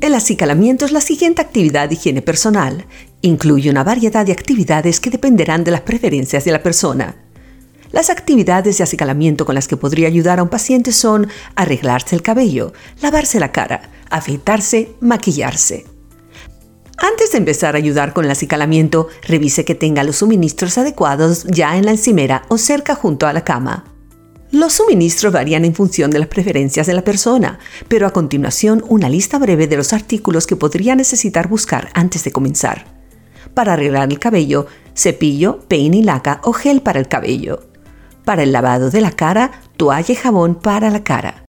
El acicalamiento es la siguiente actividad de higiene personal. Incluye una variedad de actividades que dependerán de las preferencias de la persona. Las actividades de acicalamiento con las que podría ayudar a un paciente son arreglarse el cabello, lavarse la cara, afeitarse, maquillarse. Antes de empezar a ayudar con el acicalamiento, revise que tenga los suministros adecuados ya en la encimera o cerca junto a la cama. Los suministros varían en función de las preferencias de la persona, pero a continuación una lista breve de los artículos que podría necesitar buscar antes de comenzar. Para arreglar el cabello, cepillo, peine y laca o gel para el cabello. Para el lavado de la cara, toalla y jabón para la cara.